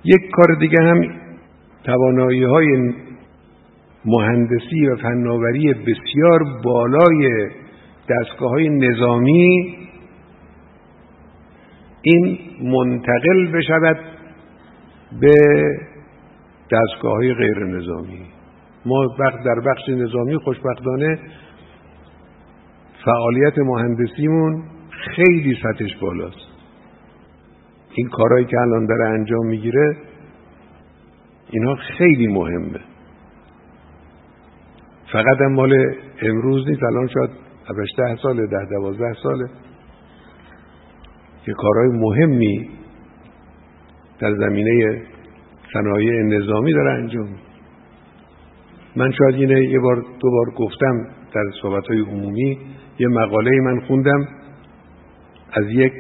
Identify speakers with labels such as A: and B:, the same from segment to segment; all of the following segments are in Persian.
A: یک کار دیگه هم توانایی‌های مهندسی و فناوری بسیار بالای دستگاه‌های نظامی این منتقل بشود به دستگاه‌های غیر نظامی. ما در بخش نظامی خوشبختانه فعالیت مهندسیمون خیلی سطحش بالاست. این کارهایی که الان داره انجام میگیره اینا خیلی مهمه. فقط هم مال امروز نیست، الان شاید 10 ساله 10-12 ساله که کارهای مهمی در زمینه صنایع نظامی داره انجام میده. من شاید اینه یه بار 2 بار گفتم در صحبت‌های عمومی، یه مقاله من خوندم از یک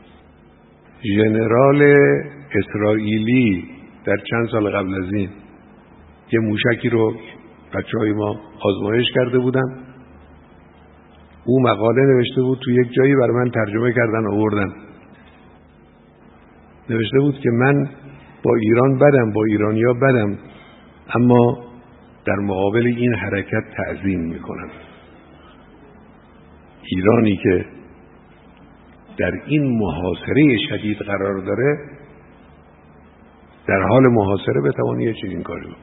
A: ژنرال اسرائیلی در چند سال قبل از این، یه موشکی رو بچه‌های ما آزمایش کرده بودن. او مقاله نوشته بود، تو یک جایی برای من ترجمه کردن آوردن. نوشته بود که من با ایران بدم، با ایرانیا بدم، اما در مقابل این حرکت تعظیم میکنم. ایرانی که در این محاصره شدید قرار داره، در حال محاصره بتوانی یه چنین کاری بکنه.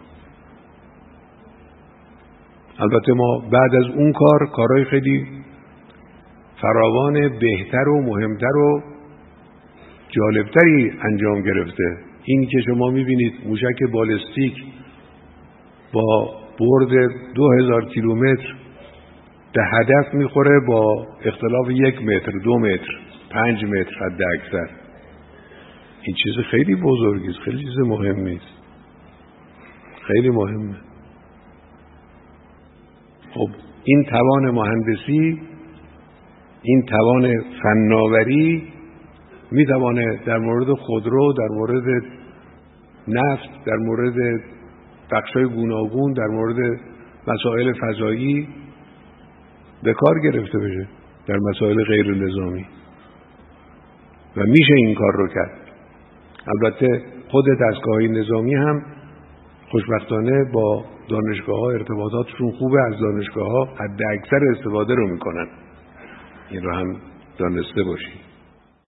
A: البته ما بعد از اون کارهای خیلی فراوان بهتر و مهمتر و جالبتری انجام گرفته. این که شما میبینید موشک بالستیک با برد 2000 کیلومتر به هدف میخوره با اختلاف 1 متر، 2 متر، 5 متر حد اکثر. این چیز خیلی بزرگی است، خیلی چیز مهمی است، خیلی مهمه. خب این توان مهندسی، این توان فناوری میتوانه در مورد خودرو، در مورد نفت، در مورد بخشای گوناگون، در مورد مسائل فضایی به کار گرفته بشه، در مسائل غیر نظامی، و میشه این کار رو کرد. البته خود دستگاه‌های نظامی هم خوشبختانه با دانشگاه‌ها ارتباطاتشون خوبه، از دانشگاه‌ها حد اکثر استفاده رو میکنن. این رو هم دانسته باشید.